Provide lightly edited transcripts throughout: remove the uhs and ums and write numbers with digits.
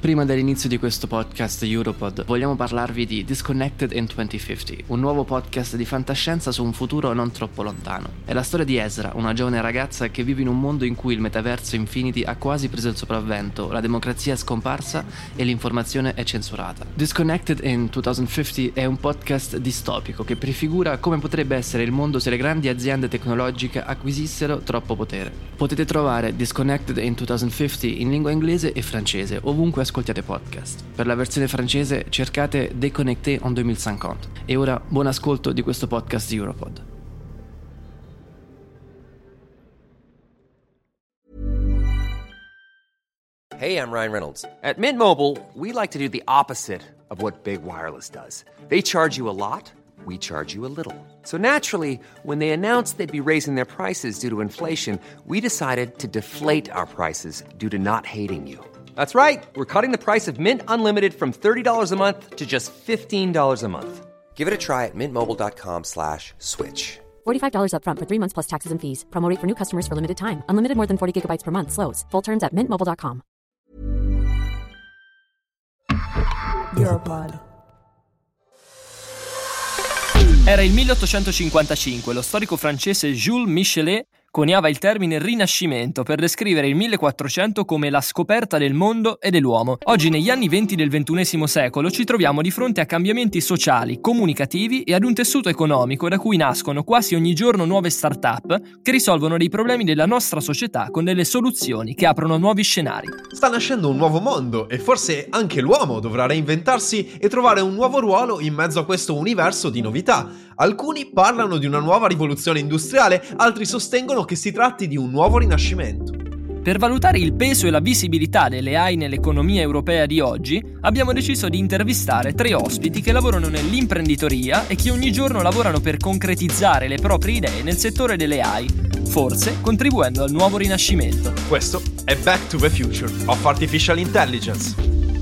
Prima dell'inizio di questo podcast Europod vogliamo parlarvi di Disconnected in 2050, un nuovo podcast di fantascienza su un futuro non troppo lontano. È la storia di Ezra, una giovane ragazza che vive in un mondo in cui il metaverso Infinity ha quasi preso il sopravvento, la democrazia è scomparsa e l'informazione è censurata. Disconnected in 2050 è un podcast distopico che prefigura come potrebbe essere il mondo se le grandi aziende tecnologiche acquisissero troppo potere. Potete trovare Disconnected in 2050 in lingua inglese e francese, ovunque ascoltiate podcast. Per la versione francese cercate Déconnecté en 2050. E ora buon ascolto di questo podcast Europod. Hey, I'm Ryan Reynolds. At Mint Mobile, we like to do the opposite of what Big Wireless does. They charge you a lot, we charge you a little. So naturally, when they announced they'd be raising their prices due to inflation, we decided to deflate our prices due to not hating you. That's right. We're cutting the price of Mint Unlimited from $30 a month to just $15 a month. Give it a try at mintmobile.com/switch. $45 up front for 3 months plus taxes and fees. Promo rate for new customers for limited time. Unlimited more than 40 gigabytes per month slows. Full terms at mintmobile.com. Europod. Era il 1855, lo storico francese Jules Michelet coniava il termine Rinascimento per descrivere il 1400 come la scoperta del mondo e dell'uomo. Oggi, negli anni 20 del XXI secolo, ci troviamo di fronte a cambiamenti sociali, comunicativi e ad un tessuto economico da cui nascono quasi ogni giorno nuove start-up che risolvono dei problemi della nostra società con delle soluzioni che aprono nuovi scenari. Sta nascendo un nuovo mondo e forse anche l'uomo dovrà reinventarsi e trovare un nuovo ruolo in mezzo a questo universo di novità. Alcuni parlano di una nuova rivoluzione industriale, altri sostengono che si tratti di un nuovo rinascimento. Per valutare il peso e la visibilità delle AI nell'economia europea di oggi, abbiamo deciso di intervistare 3 ospiti che lavorano nell'imprenditoria e che ogni giorno lavorano per concretizzare le proprie idee nel settore delle AI, forse contribuendo al nuovo rinascimento. Questo è Back to the Future of Artificial Intelligence.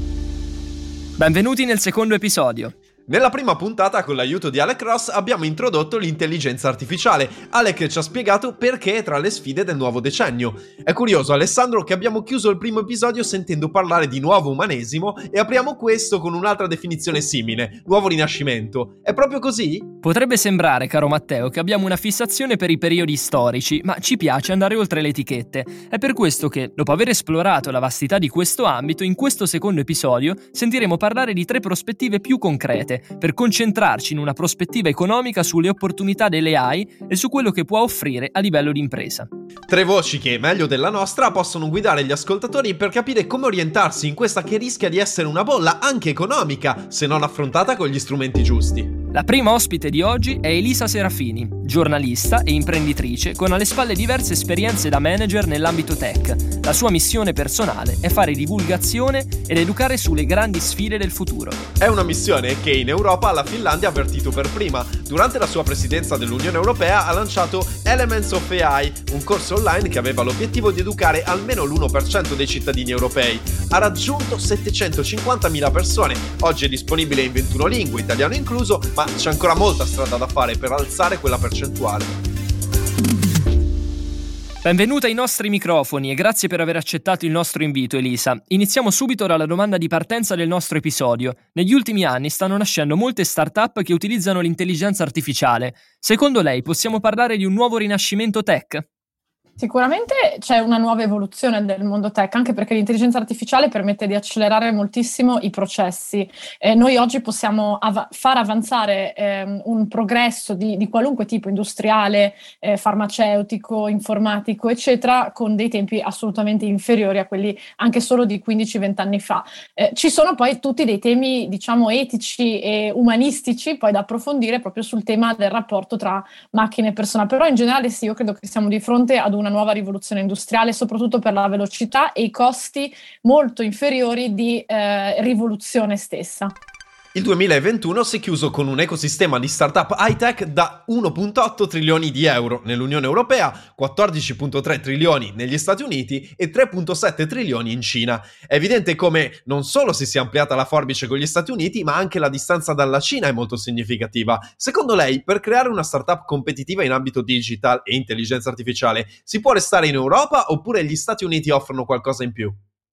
Benvenuti nel secondo episodio. Nella prima puntata, con l'aiuto di Alec Ross, abbiamo introdotto l'intelligenza artificiale. Alec ci ha spiegato perché è tra le sfide del nuovo decennio. È curioso, Alessandro, che abbiamo chiuso il primo episodio sentendo parlare di nuovo umanesimo e apriamo questo con un'altra definizione simile, nuovo rinascimento. È proprio così? Potrebbe sembrare, caro Matteo, che abbiamo una fissazione per i periodi storici, ma ci piace andare oltre le etichette. È per questo che, dopo aver esplorato la vastità di questo ambito, in questo secondo episodio sentiremo parlare di 3 prospettive più concrete, per concentrarci in una prospettiva economica sulle opportunità delle AI e su quello che può offrire a livello di impresa. 3 voci che, meglio della nostra, possono guidare gli ascoltatori per capire come orientarsi in questa che rischia di essere una bolla anche economica, se non affrontata con gli strumenti giusti. La prima ospite di oggi è Elisa Serafini, giornalista e imprenditrice con alle spalle diverse esperienze da manager nell'ambito tech. La sua missione personale è fare divulgazione ed educare sulle grandi sfide del futuro. È una missione che in Europa la Finlandia ha avvertito per prima. Durante la sua presidenza dell'Unione Europea ha lanciato Elements of AI, un corso online che aveva l'obiettivo di educare almeno l'1% dei cittadini europei. Ha raggiunto 750.000 persone, oggi è disponibile in 21 lingue, italiano incluso, ma c'è ancora molta strada da fare per alzare quella percentuale. Benvenuta ai nostri microfoni e grazie per aver accettato il nostro invito, Elisa. Iniziamo subito dalla domanda di partenza del nostro episodio. Negli ultimi anni stanno nascendo molte start-up che utilizzano l'intelligenza artificiale. Secondo lei possiamo parlare di un nuovo rinascimento tech? Sicuramente c'è una nuova evoluzione del mondo tech, anche perché l'intelligenza artificiale permette di accelerare moltissimo i processi. Noi oggi possiamo far avanzare un progresso di qualunque tipo, industriale, farmaceutico, informatico, eccetera, con dei tempi assolutamente inferiori a quelli anche solo di 15-20 anni fa. Ci sono poi tutti dei temi, diciamo, etici e umanistici poi da approfondire proprio sul tema del rapporto tra macchine e persona. Però in generale sì, io credo che siamo di fronte ad una nuova rivoluzione industriale, soprattutto per la velocità e i costi molto inferiori di rivoluzione stessa. Il 2021 si è chiuso con un ecosistema di startup high-tech da 1,8 trilioni di euro nell'Unione Europea, 14,3 trilioni negli Stati Uniti e 3,7 trilioni in Cina. È evidente come non solo si sia ampliata la forbice con gli Stati Uniti, ma anche la distanza dalla Cina è molto significativa. Secondo lei, per creare una startup competitiva in ambito digital e intelligenza artificiale, si può restare in Europa oppure gli Stati Uniti offrono qualcosa in più?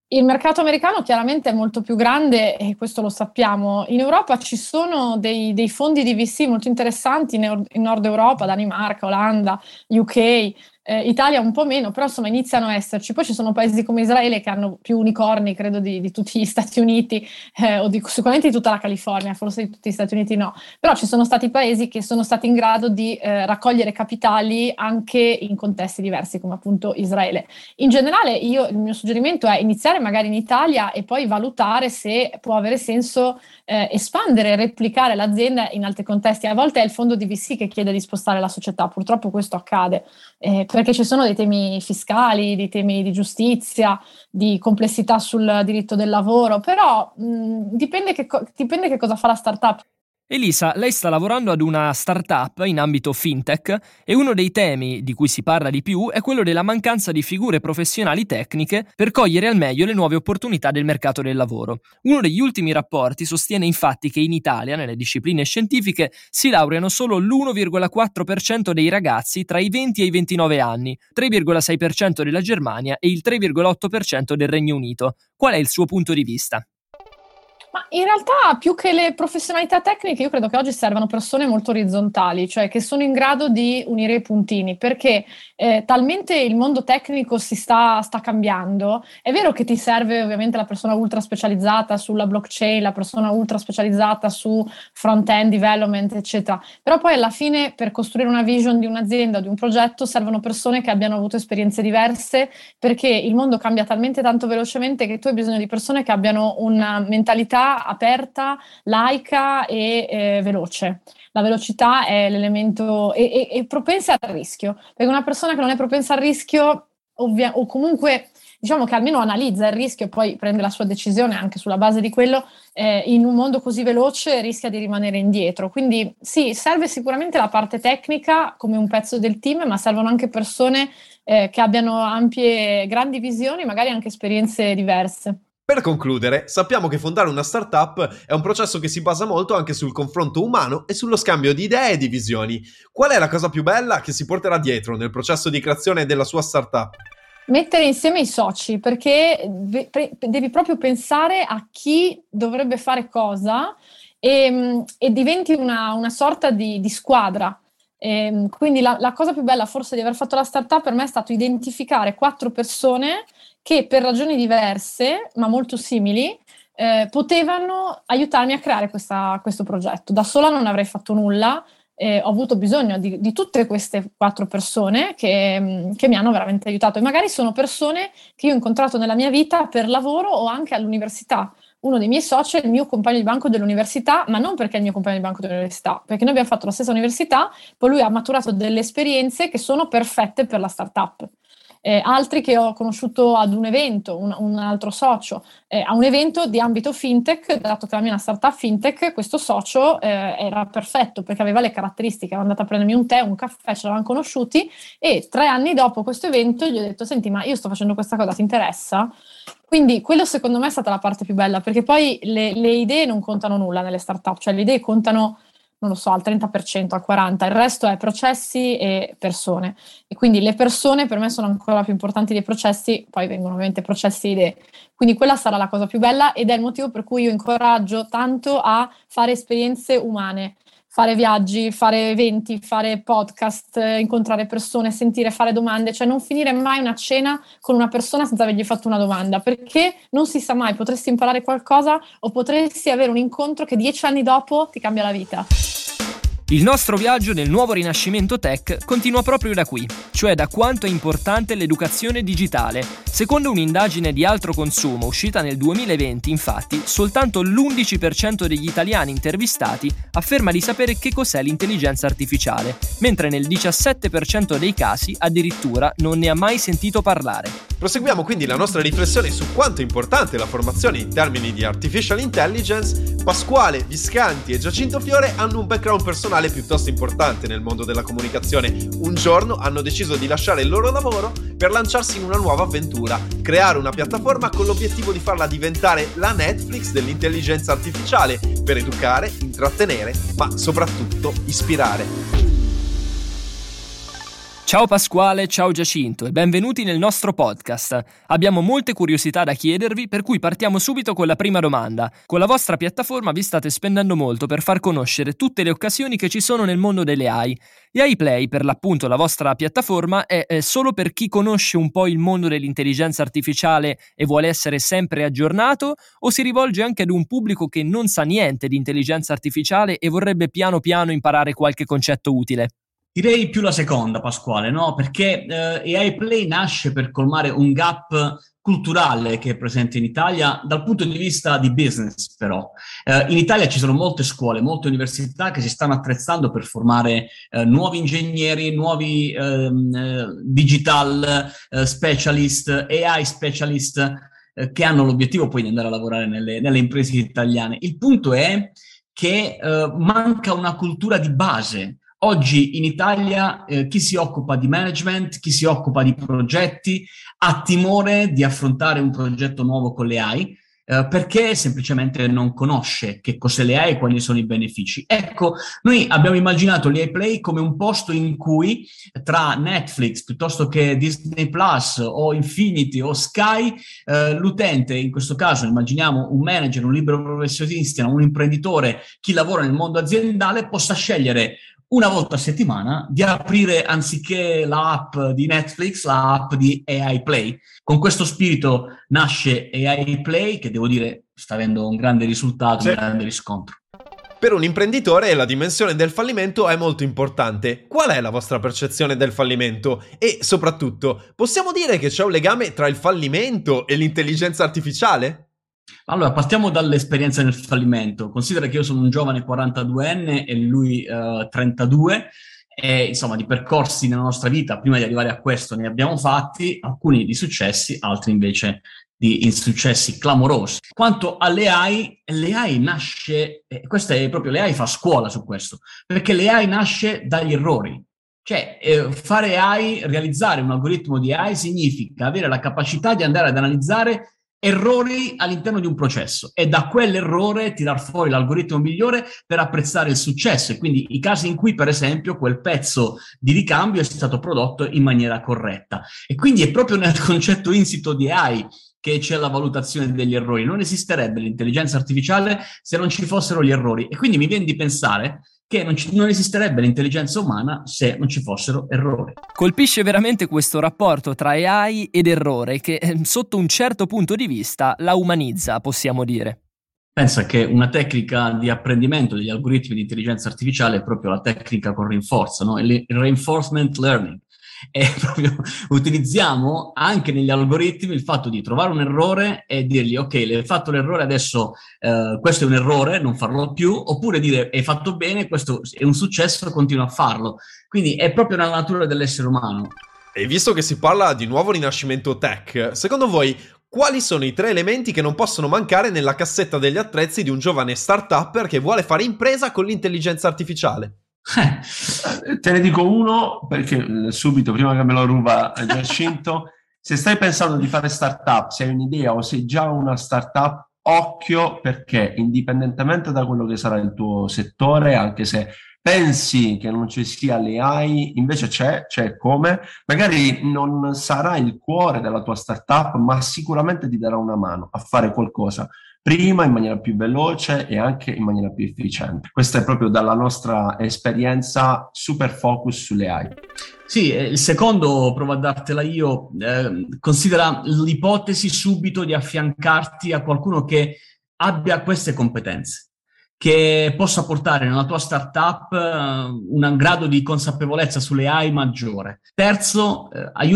Il mercato americano chiaramente è molto più grande e questo lo sappiamo. In Europa ci sono dei fondi di VC molto interessanti in Nord Europa, Danimarca, Olanda, UK, Italia un po' meno, però insomma iniziano a esserci. Poi ci sono paesi come Israele che hanno più unicorni, credo, di tutti gli Stati Uniti, sicuramente di tutta la California, forse di tutti gli Stati Uniti no, però ci sono stati paesi che sono stati in grado di raccogliere capitali anche in contesti diversi, come appunto Israele. In generale il mio suggerimento è iniziare magari in Italia e poi valutare se può avere senso espandere, replicare l'azienda in altri contesti. A volte è il fondo di VC che chiede di spostare la società, purtroppo questo accade, perché ci sono dei temi fiscali, dei temi di giustizia, di complessità sul diritto del lavoro, però dipende che cosa fa la startup. Elisa, lei sta lavorando ad una startup in ambito fintech e uno dei temi di cui si parla di più è quello della mancanza di figure professionali tecniche per cogliere al meglio le nuove opportunità del mercato del lavoro. Uno degli ultimi rapporti sostiene infatti che in Italia, nelle discipline scientifiche, si laureano solo l'1,4% dei ragazzi tra i 20 e i 29 anni, 3,6% della Germania e il 3,8% del Regno Unito. Qual è il suo punto di vista? Ma in realtà più che le professionalità tecniche io credo che oggi servano persone molto orizzontali, cioè che sono in grado di unire i puntini, perché talmente il mondo tecnico si sta cambiando. È vero che ti serve ovviamente la persona ultra specializzata sulla blockchain, la persona ultra specializzata su front-end development, eccetera, però poi alla fine per costruire una vision di un'azienda, di un progetto, servono persone che abbiano avuto esperienze diverse, perché il mondo cambia talmente tanto velocemente che tu hai bisogno di persone che abbiano una mentalità aperta, laica e veloce. La velocità è l'elemento e propensa al rischio, perché una persona che non è propensa al rischio o comunque diciamo che almeno analizza il rischio e poi prende la sua decisione anche sulla base di quello, in un mondo così veloce rischia di rimanere indietro. Quindi sì, serve sicuramente la parte tecnica come un pezzo del team, ma servono anche persone che abbiano ampie, grandi visioni, magari anche esperienze diverse. Per concludere, sappiamo che fondare una startup è un processo che si basa molto anche sul confronto umano e sullo scambio di idee e di visioni. Qual è la cosa più bella che si porterà dietro nel processo di creazione della sua startup? Mettere insieme i soci, perché devi proprio pensare a chi dovrebbe fare cosa e diventi una sorta di squadra. Quindi la cosa più bella forse di aver fatto la startup per me è stato identificare 4 persone che per ragioni diverse ma molto simili potevano aiutarmi a creare questo progetto. Da sola non avrei fatto nulla, ho avuto bisogno di tutte queste 4 persone che mi hanno veramente aiutato, e magari sono persone che io ho incontrato nella mia vita per lavoro o anche all'università. Uno dei miei soci è il mio compagno di banco dell'università, ma non perché è il mio compagno di banco dell'università, perché noi abbiamo fatto la stessa università, poi lui ha maturato delle esperienze che sono perfette per la startup. Altri che ho conosciuto ad un evento, un altro socio, a un evento di ambito fintech, dato che la mia è una startup fintech, questo socio era perfetto perché aveva le caratteristiche, ero andata a prendermi un tè, un caffè, ce l'avevamo conosciuti e 3 anni dopo questo evento gli ho detto: senti, ma io sto facendo questa cosa, ti interessa? Quindi quello secondo me è stata la parte più bella, perché poi le idee non contano nulla nelle startup, cioè le idee contano, non lo so, al 30%, al 40%, il resto è processi e persone. E quindi le persone per me sono ancora più importanti dei processi, poi vengono ovviamente processi e idee. Quindi quella sarà la cosa più bella ed è il motivo per cui io incoraggio tanto a fare esperienze umane, fare viaggi, fare eventi, fare podcast, incontrare persone, sentire, fare domande, cioè non finire mai una cena con una persona senza avergli fatto una domanda, perché non si sa mai, potresti imparare qualcosa o potresti avere un incontro che 10 anni dopo ti cambia la vita. Il nostro viaggio nel nuovo rinascimento tech continua proprio da qui, cioè da quanto è importante l'educazione digitale. Secondo un'indagine di Altro Consumo uscita nel 2020, infatti, soltanto l'11% degli italiani intervistati afferma di sapere che cos'è l'intelligenza artificiale, mentre nel 17% dei casi addirittura non ne ha mai sentito parlare. Proseguiamo quindi la nostra riflessione su quanto è importante la formazione in termini di artificial intelligence. Pasquale Viscanti e Giacinto Fiore hanno un background personale piuttosto importante nel mondo della comunicazione. Un giorno hanno deciso di lasciare il loro lavoro per lanciarsi in una nuova avventura, creare una piattaforma con l'obiettivo di farla diventare la Netflix dell'intelligenza artificiale, per educare, intrattenere, ma soprattutto ispirare. Ciao Pasquale, ciao Giacinto e benvenuti nel nostro podcast. Abbiamo molte curiosità da chiedervi, per cui partiamo subito con la prima domanda. Con la vostra piattaforma vi state spendendo molto per far conoscere tutte le occasioni che ci sono nel mondo delle AI. E AI Play, per l'appunto la vostra piattaforma, è solo per chi conosce un po' il mondo dell'intelligenza artificiale e vuole essere sempre aggiornato, o si rivolge anche ad un pubblico che non sa niente di intelligenza artificiale e vorrebbe piano piano imparare qualche concetto utile? Direi più la seconda, Pasquale, no? Perché AI Play nasce per colmare un gap culturale che è presente in Italia dal punto di vista di business, però. In Italia ci sono molte scuole, molte università che si stanno attrezzando per formare nuovi ingegneri, nuovi digital specialist, AI specialist, che hanno l'obiettivo poi di andare a lavorare nelle imprese italiane. Il punto è che manca una cultura di base. Oggi in Italia chi si occupa di management, chi si occupa di progetti, ha timore di affrontare un progetto nuovo con le AI perché semplicemente non conosce che cos'è le AI e quali sono i benefici. Ecco, noi abbiamo immaginato l'AI Play come un posto in cui tra Netflix piuttosto che Disney Plus o Infinity o Sky, l'utente, in questo caso immaginiamo un manager, un libero professionista, un imprenditore, chi lavora nel mondo aziendale, possa scegliere una volta a settimana di aprire, anziché l'app di Netflix, l'app di AI Play. Con questo spirito nasce AI Play, che devo dire sta avendo un grande risultato, sì, un grande riscontro. Per un imprenditore la dimensione del fallimento è molto importante. Qual è la vostra percezione del fallimento? E soprattutto, possiamo dire che c'è un legame tra il fallimento e l'intelligenza artificiale? Allora, partiamo dall'esperienza nel fallimento. Considera che io sono un giovane 42enne e lui 32, e insomma di percorsi nella nostra vita, prima di arrivare a questo, ne abbiamo fatti, alcuni di successi, altri invece di insuccessi clamorosi. Quanto alle AI, l'AI nasce, questa è proprio, l'AI fa scuola su questo, perché l'AI nasce dagli errori. Cioè, fare AI, realizzare un algoritmo di AI significa avere la capacità di andare ad analizzare errori all'interno di un processo e da quell'errore tirar fuori l'algoritmo migliore per apprezzare il successo, e quindi i casi in cui per esempio quel pezzo di ricambio è stato prodotto in maniera corretta. E quindi è proprio nel concetto insito di AI che c'è la valutazione degli errori. Non esisterebbe l'intelligenza artificiale se non ci fossero gli errori, e quindi mi viene di pensare che non esisterebbe l'intelligenza umana se non ci fossero errori. Colpisce veramente questo rapporto tra AI ed errore che, sotto un certo punto di vista, la umanizza, possiamo dire. Pensa che una tecnica di apprendimento degli algoritmi di intelligenza artificiale è proprio la tecnica con rinforzo, no? Il reinforcement learning. E proprio utilizziamo anche negli algoritmi il fatto di trovare un errore e dirgli ok, hai fatto l'errore, adesso questo è un errore, non farlo più, oppure dire hai fatto bene, questo è un successo, continua a farlo. Quindi è proprio nella natura dell'essere umano. E visto che si parla di nuovo rinascimento tech, secondo voi quali sono i 3 elementi che non possono mancare nella cassetta degli attrezzi di un giovane start-upper che vuole fare impresa con l'intelligenza artificiale? Te ne dico uno perché subito, prima che me lo ruba Giacinto, se stai pensando di fare startup, se hai un'idea o sei già una startup, occhio, perché indipendentemente da quello che sarà il tuo settore, anche se pensi che non ci sia l'AI, invece c'è come, magari non sarà il cuore della tua startup, ma sicuramente ti darà una mano a fare qualcosa prima, in maniera più veloce e anche in maniera più efficiente. Questa è proprio dalla nostra esperienza, super focus sulle AI. Sì, il secondo, provo a dartela io, considera l'ipotesi subito di affiancarti a qualcuno che abbia queste competenze, che possa portare nella tua startup un grado di consapevolezza sulle AI maggiore. Terzo,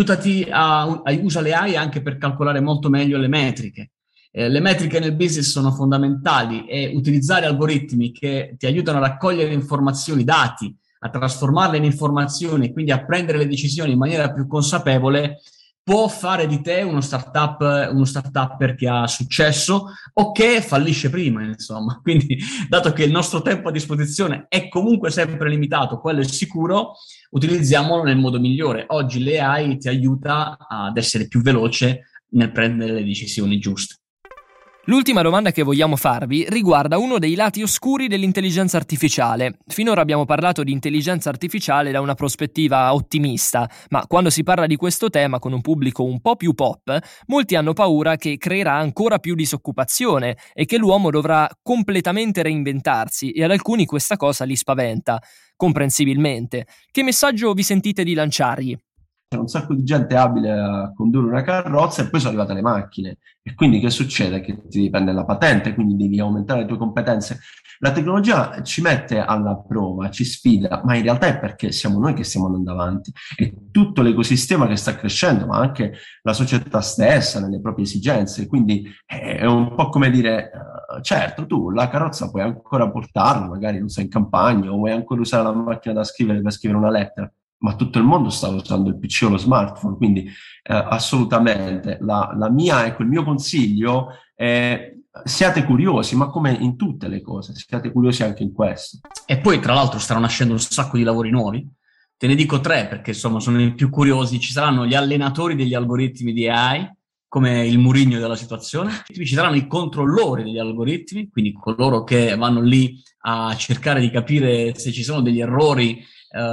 usa le AI anche per calcolare molto meglio le metriche. Le metriche nel business sono fondamentali e utilizzare algoritmi che ti aiutano a raccogliere informazioni, dati, a trasformarle in informazioni e quindi a prendere le decisioni in maniera più consapevole può fare di te uno startupper che ha successo o che fallisce prima, insomma. Quindi, dato che il nostro tempo a disposizione è comunque sempre limitato, quello è sicuro, utilizziamolo nel modo migliore. Oggi l'AI ti aiuta ad essere più veloce nel prendere le decisioni giuste. L'ultima domanda che vogliamo farvi riguarda uno dei lati oscuri dell'intelligenza artificiale. Finora abbiamo parlato di intelligenza artificiale da una prospettiva ottimista, ma quando si parla di questo tema con un pubblico un po' più pop, molti hanno paura che creerà ancora più disoccupazione e che l'uomo dovrà completamente reinventarsi, e ad alcuni questa cosa li spaventa, comprensibilmente. Che messaggio vi sentite di lanciargli? C'è un sacco di gente abile a condurre una carrozza e poi sono arrivate le macchine. E quindi che succede? Che ti dipende la patente, quindi devi aumentare le tue competenze. La tecnologia ci mette alla prova, ci sfida, ma in realtà è perché siamo noi che stiamo andando avanti. E tutto l'ecosistema che sta crescendo, ma anche la società stessa, nelle proprie esigenze. Quindi è un po' come dire, certo, tu la carrozza puoi ancora portarla, magari non sei in campagna, o vuoi ancora usare la macchina da scrivere per scrivere una lettera. Ma tutto il mondo sta usando il PC o lo smartphone, quindi assolutamente la mia, ecco, il mio consiglio è siate curiosi, ma come in tutte le cose, siate curiosi anche in questo. E poi tra l'altro staranno nascendo un sacco di lavori nuovi, te ne dico 3 perché insomma sono i più curiosi. Ci saranno gli allenatori degli algoritmi di AI, come il Mourinho della situazione, ci saranno i controllori degli algoritmi, quindi coloro che vanno lì a cercare di capire se ci sono degli errori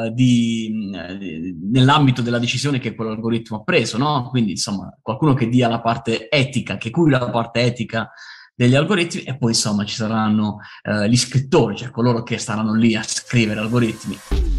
nell'ambito della decisione che quell'algoritmo ha preso, no? Quindi insomma qualcuno che dia la parte etica, che curi la parte etica degli algoritmi, e poi insomma ci saranno gli scrittori, cioè coloro che staranno lì a scrivere algoritmi.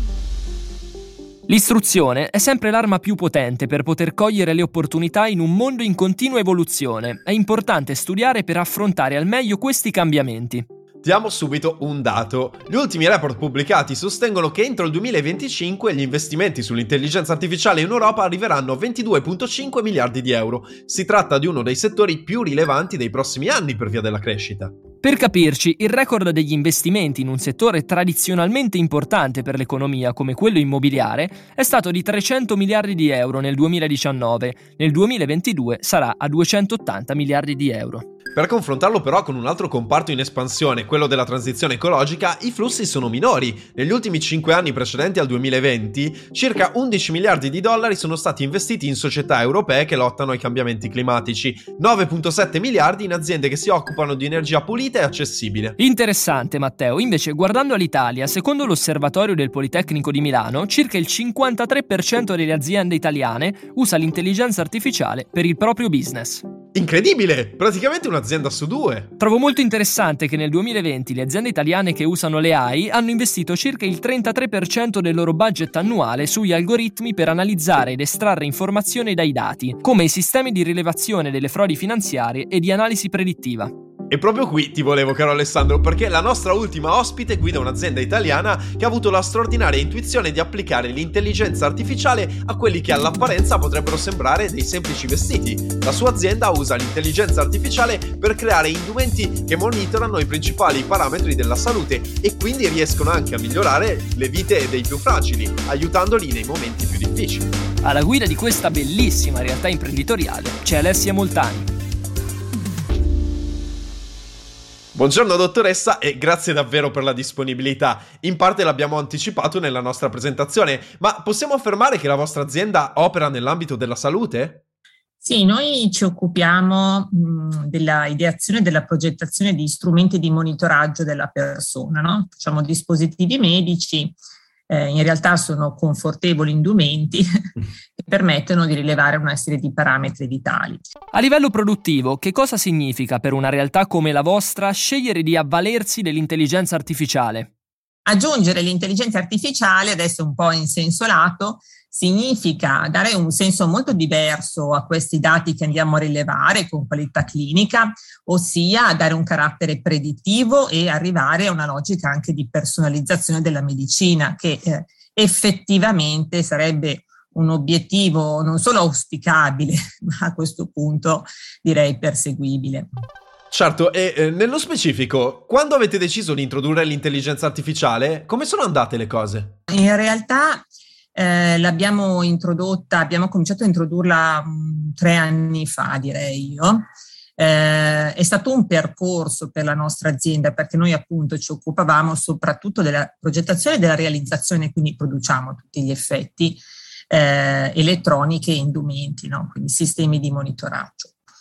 L'istruzione è sempre l'arma più potente per poter cogliere le opportunità in un mondo in continua evoluzione. È importante studiare per affrontare al meglio questi cambiamenti. Diamo subito un dato. Gli ultimi report pubblicati sostengono che entro il 2025 gli investimenti sull'intelligenza artificiale in Europa arriveranno a 22,5 miliardi di euro. Si tratta di uno dei settori più rilevanti dei prossimi anni per via della crescita. Per capirci, il record degli investimenti in un settore tradizionalmente importante per l'economia come quello immobiliare è stato di 300 miliardi di euro nel 2019. Nel 2022 sarà a 280 miliardi di euro. Per confrontarlo però con un altro comparto in espansione, quello della transizione ecologica, i flussi sono minori. Negli ultimi 5 anni precedenti al 2020, circa 11 miliardi di dollari sono stati investiti in società europee che lottano ai cambiamenti climatici, 9,7 miliardi in aziende che si occupano di energia pulita e accessibile. Interessante, Matteo. Invece, guardando all'Italia, secondo l'Osservatorio del Politecnico di Milano, circa il 53% delle aziende italiane usa l'intelligenza artificiale per il proprio business. Incredibile! Praticamente un'azienda su 2. Trovo molto interessante che nel 2020 le aziende italiane che usano le AI hanno investito circa il 33% del loro budget annuale sugli algoritmi per analizzare ed estrarre informazioni dai dati, come i sistemi di rilevazione delle frodi finanziarie e di analisi predittiva. E proprio qui ti volevo, caro Alessandro, perché la nostra ultima ospite guida un'azienda italiana che ha avuto la straordinaria intuizione di applicare l'intelligenza artificiale a quelli che all'apparenza potrebbero sembrare dei semplici vestiti. La sua azienda usa l'intelligenza artificiale per creare indumenti che monitorano i principali parametri della salute e quindi riescono anche a migliorare le vite dei più fragili, aiutandoli nei momenti più difficili. Alla guida di questa bellissima realtà imprenditoriale c'è Alessia Moltani. Buongiorno dottoressa e grazie davvero per la disponibilità. In parte l'abbiamo anticipato nella nostra presentazione, ma possiamo affermare che la vostra azienda opera nell'ambito della salute? Sì, noi ci occupiamo della ideazione e della progettazione di strumenti di monitoraggio della persona, no? Facciamo dispositivi medici, in realtà sono confortevoli indumenti che permettono di rilevare una serie di parametri vitali. A livello produttivo, che cosa significa per una realtà come la vostra scegliere di avvalersi dell'intelligenza artificiale? Aggiungere l'intelligenza artificiale, adesso un po' in senso lato, significa dare un senso molto diverso a questi dati che andiamo a rilevare con qualità clinica, ossia dare un carattere predittivo e arrivare a una logica anche di personalizzazione della medicina, che effettivamente sarebbe un obiettivo non solo auspicabile, ma a questo punto direi perseguibile. Certo, e nello specifico, quando avete deciso di introdurre l'intelligenza artificiale, come sono andate le cose? In realtà l'abbiamo cominciato a introdurla 3 anni fa, direi io. È stato un percorso per la nostra azienda perché noi appunto ci occupavamo soprattutto della progettazione e della realizzazione, quindi produciamo tutti gli effetti elettroniche e indumenti, no? Quindi sistemi di monitoraggio.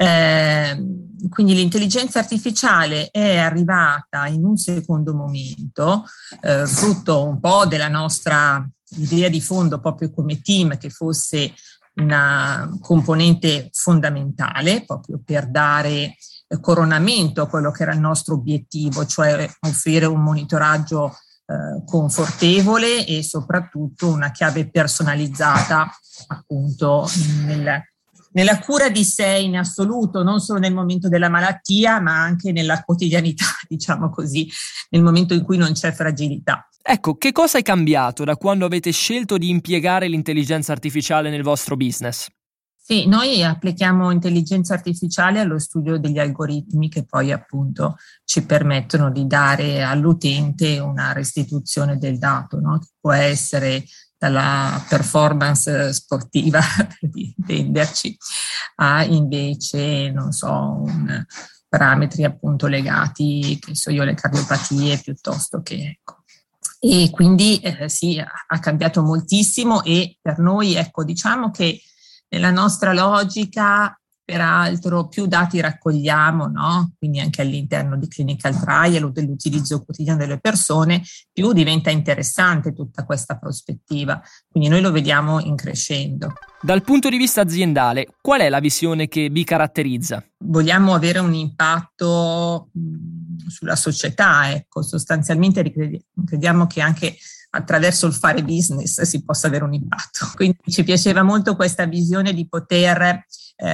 Quindi l'intelligenza artificiale è arrivata in un secondo momento, frutto un po' della nostra idea di fondo proprio come team, che fosse una componente fondamentale proprio per dare coronamento a quello che era il nostro obiettivo, cioè offrire un monitoraggio confortevole e soprattutto una chiave personalizzata appunto nella cura di sé in assoluto, non solo nel momento della malattia, ma anche nella quotidianità, diciamo così, nel momento in cui non c'è fragilità. Ecco, che cosa è cambiato da quando avete scelto di impiegare l'intelligenza artificiale nel vostro business? Sì, noi applichiamo intelligenza artificiale allo studio degli algoritmi che poi appunto ci permettono di dare all'utente una restituzione del dato, no? Che può essere dalla performance sportiva, per intenderci, a invece, non so, parametri appunto legati, che so io, alle cardiopatie piuttosto che, ecco. E quindi sì, ha cambiato moltissimo e per noi, ecco, diciamo che nella nostra logica, peraltro, più dati raccogliamo, no? Quindi anche all'interno di clinical trial o dell'utilizzo quotidiano delle persone, più diventa interessante tutta questa prospettiva. Quindi noi lo vediamo in crescendo. Dal punto di vista aziendale, qual è la visione che vi caratterizza? Vogliamo avere un impatto sulla società, ecco, sostanzialmente crediamo che anche attraverso il fare business si possa avere un impatto. Quindi ci piaceva molto questa visione di poter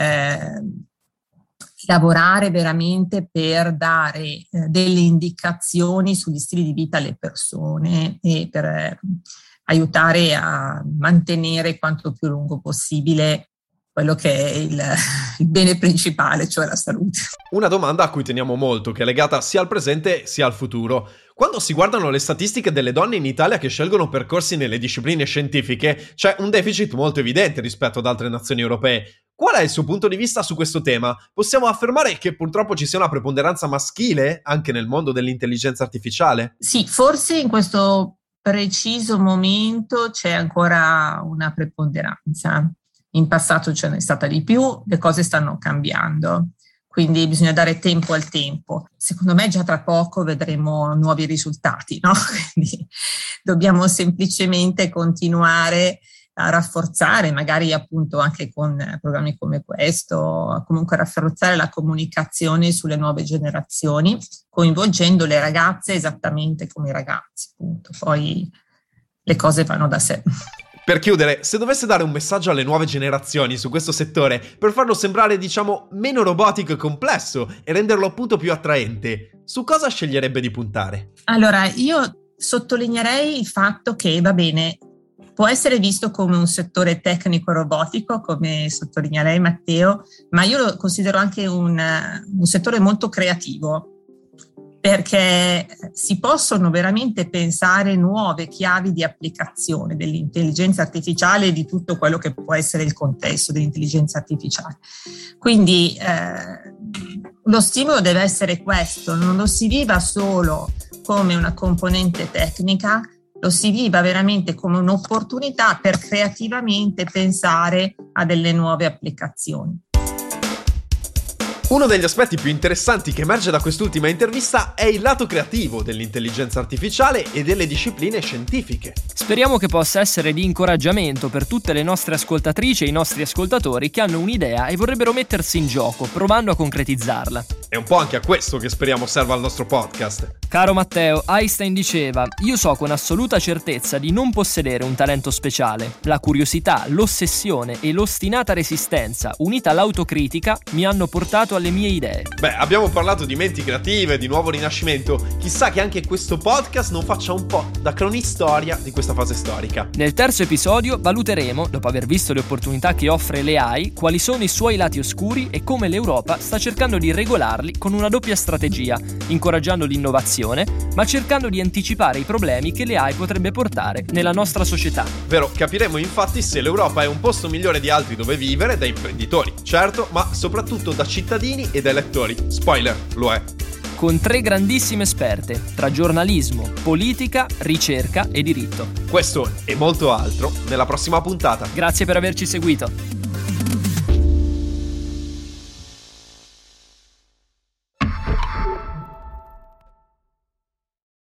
lavorare veramente per dare delle indicazioni sugli stili di vita alle persone e per aiutare a mantenere quanto più lungo possibile quello che è il bene principale, cioè la salute. Una domanda a cui teniamo molto, che è legata sia al presente sia al futuro. Quando si guardano le statistiche delle donne in Italia che scelgono percorsi nelle discipline scientifiche, c'è un deficit molto evidente rispetto ad altre nazioni europee. Qual è il suo punto di vista su questo tema? Possiamo affermare che purtroppo ci sia una preponderanza maschile anche nel mondo dell'intelligenza artificiale? Sì, forse in questo preciso momento c'è ancora una preponderanza. In passato ce n'è stata di più, le cose stanno cambiando, quindi bisogna dare tempo al tempo. Secondo me già tra poco vedremo nuovi risultati, no? Quindi dobbiamo semplicemente continuare a rafforzare, magari appunto anche con programmi come questo, comunque rafforzare la comunicazione sulle nuove generazioni, coinvolgendo le ragazze esattamente come i ragazzi, appunto. Poi le cose vanno da sé. Per chiudere, se dovesse dare un messaggio alle nuove generazioni su questo settore per farlo sembrare, diciamo, meno robotico e complesso e renderlo appunto più attraente, su cosa sceglierebbe di puntare? Allora, io sottolineerei il fatto che, va bene, può essere visto come un settore tecnico-robotico, come sottolinea lei, Matteo, ma io lo considero anche un settore molto creativo, perché si possono veramente pensare nuove chiavi di applicazione dell'intelligenza artificiale e di tutto quello che può essere il contesto dell'intelligenza artificiale. Quindi lo stimolo deve essere questo, non lo si viva solo come una componente tecnica, lo si viva veramente come un'opportunità per creativamente pensare a delle nuove applicazioni. Uno degli aspetti più interessanti che emerge da quest'ultima intervista è il lato creativo dell'intelligenza artificiale e delle discipline scientifiche. Speriamo che possa essere di incoraggiamento per tutte le nostre ascoltatrici e i nostri ascoltatori che hanno un'idea e vorrebbero mettersi in gioco, provando a concretizzarla. È un po' anche a questo che speriamo serva il nostro podcast. Caro Matteo, Einstein diceva: io so con assoluta certezza di non possedere un talento speciale. La curiosità, l'ossessione e l'ostinata resistenza, unita all'autocritica, mi hanno portato alle mie idee. Beh, abbiamo parlato di menti creative, di nuovo rinascimento. Chissà che anche questo podcast non faccia un po' da cronistoria di questa fase storica. Nel terzo episodio valuteremo, dopo aver visto le opportunità che offre l'AI, quali sono i suoi lati oscuri e come l'Europa sta cercando di regolarli con una doppia strategia, incoraggiando l'innovazione, ma cercando di anticipare i problemi che l'AI potrebbe portare nella nostra società. Vero, capiremo infatti se l'Europa è un posto migliore di altri dove vivere, da imprenditori, certo, ma soprattutto da cittadini e da elettori. Spoiler, lo è. Con 3 grandissime esperte, tra giornalismo, politica, ricerca e diritto. Questo e molto altro nella prossima puntata. Grazie per averci seguito.